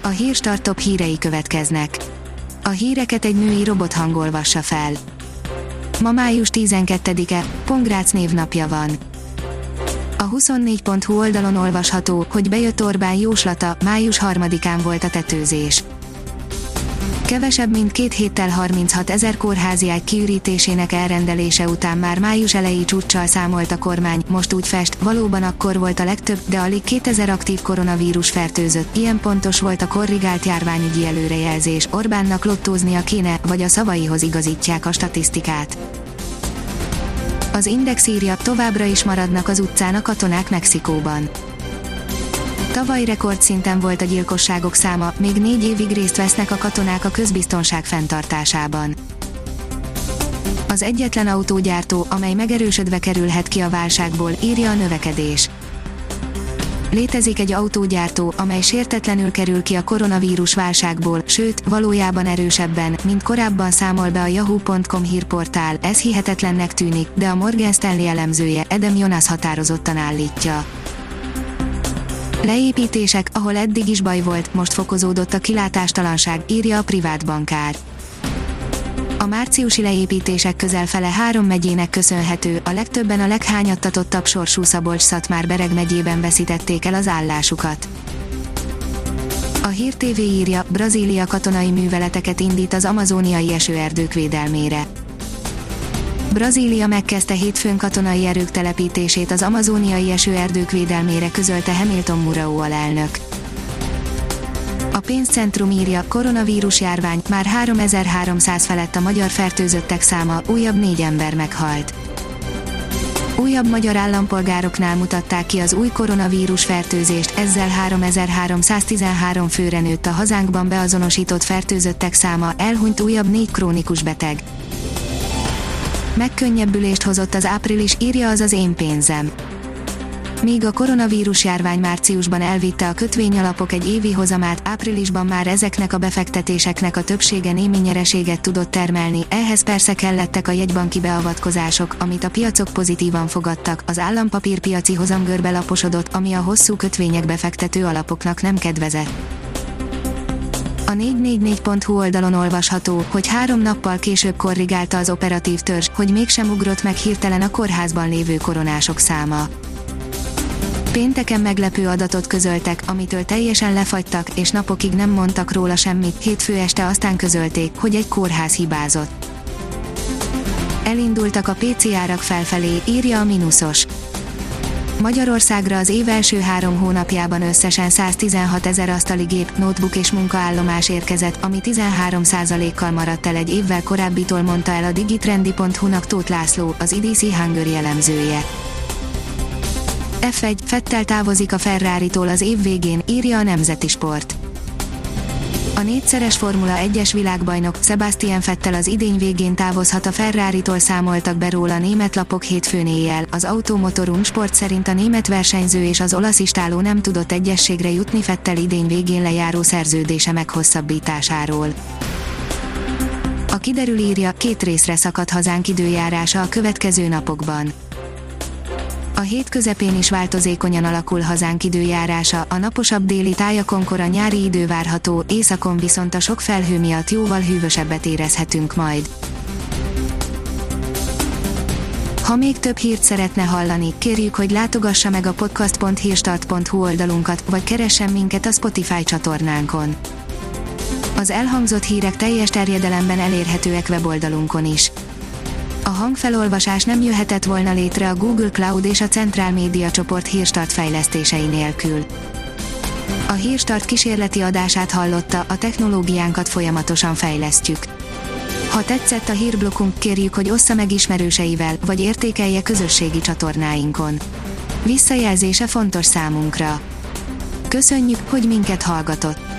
A Hírstart top hírei következnek. A híreket egy női robothang olvassa fel. Ma május 12-e, Pongrác névnapja van. A 24.hu oldalon olvasható, hogy bejött Orbán jóslata, május 3-án volt a tetőzés. Kevesebb mint 2 héttel 36 000 kórházi ágy kiürítésének elrendelése után már május eleji csúccsal számolt a kormány, most úgy fest, valóban akkor volt a legtöbb, de alig 2000 aktív koronavírus fertőzött, ilyen pontos volt a korrigált járványügyi előrejelzés, Orbánnak lottóznia kéne, vagy a szavaihoz igazítják a statisztikát. Az Index írja, továbbra is maradnak az utcán a katonák Mexikóban. Tavaly rekordszinten volt a gyilkosságok száma, még 4 évig részt vesznek a katonák a közbiztonság fenntartásában. Az egyetlen autógyártó, amely megerősödve kerülhet ki a válságból, írja a Növekedés. Létezik egy autógyártó, amely sértetlenül kerül ki a koronavírus válságból, sőt, valójában erősebben, mint korábban számol be a Yahoo.com hírportál, ez hihetetlennek tűnik, de a Morgan Stanley elemzője, Adam Jonas határozottan állítja. Leépítések, ahol eddig is baj volt, most fokozódott a kilátástalanság, írja a privát bankár. A márciusi leépítések közel fele 3 megyének köszönhető, a legtöbben a leghányattatottabb sorsú Szabolcs-Szatmár-Bereg megyében veszítették el az állásukat. A Hír TV írja, Brazília katonai műveleteket indít az amazóniai esőerdők védelmére. Brazília megkezdte hétfőn katonai erők telepítését az amazóniai esőerdők védelmére, közölte Hamilton Mourão alelnök. A Pénzcentrum írja, koronavírus járvány, már 3300 felett a magyar fertőzöttek száma, újabb 4 ember meghalt. Újabb magyar állampolgároknál mutatták ki az új koronavírus fertőzést, ezzel 3313 főre nőtt a hazánkban beazonosított fertőzöttek száma, elhunyt újabb 4 krónikus beteg. Megkönnyebbülést hozott az április, írja az Én pénzem. Míg a koronavírus járvány márciusban elvitte a kötvényalapok egy évi hozamát, áprilisban már ezeknek a befektetéseknek a többsége némi nyereséget tudott termelni, ehhez persze kellettek a jegybanki beavatkozások, amit a piacok pozitívan fogadtak, az állampapírpiaci hozamgörbe laposodott, ami a hosszú kötvények befektető alapoknak nem kedvezett. A 444.hu oldalon olvasható, hogy 3 nappal később korrigálta az operatív törzs, hogy mégsem ugrott meg hirtelen a kórházban lévő koronások száma. Pénteken meglepő adatot közöltek, amitől teljesen lefagytak, és napokig nem mondtak róla semmit, hétfő este aztán közölték, hogy egy kórház hibázott. Elindultak a PC árak felfelé, írja a Minusos. Magyarországra az év első 3 hónapjában összesen 116 000 asztali gép, notebook és munkaállomás érkezett, ami 13%-kal maradt el egy évvel korábbitól, mondta el a digitrendi.hu-nak Tóth László, az IDC Hungary elemzője. F1, Vettel távozik a Ferraritól az év végén, írja a Nemzeti Sport. A 4-szeres Formula 1-es világbajnok, Sebastian Vettel az idény végén távozhat a Ferraritól, számoltak be róla német lapok hétfőn éjjel. Az Automotor Sport szerint a német versenyző és az olasz istáló nem tudott egyességre jutni Vettel idény végén lejáró szerződése meghosszabbításáról. A Kiderül írja, 2 részre szakad hazánk időjárása a következő napokban. A hét közepén is változékonyan alakul hazánk időjárása, a naposabb déli tájakonkor a nyári idő várható, északon viszont a sok felhő miatt jóval hűvösebbet érezhetünk majd. Ha még több hírt szeretne hallani, kérjük, hogy látogassa meg a podcast.hírstart.hu oldalunkat, vagy keressen minket a Spotify csatornánkon. Az elhangzott hírek teljes terjedelemben elérhetőek weboldalunkon is. A hangfelolvasás nem jöhetett volna létre a Google Cloud és a Centrál Média csoport Hírstart fejlesztései nélkül. A Hírstart kísérleti adását hallotta, a technológiánkat folyamatosan fejlesztjük. Ha tetszett a hírblokkunk, kérjük, hogy ossza meg ismerőseivel, vagy értékelje közösségi csatornáinkon. Visszajelzése fontos számunkra. Köszönjük, hogy minket hallgatott!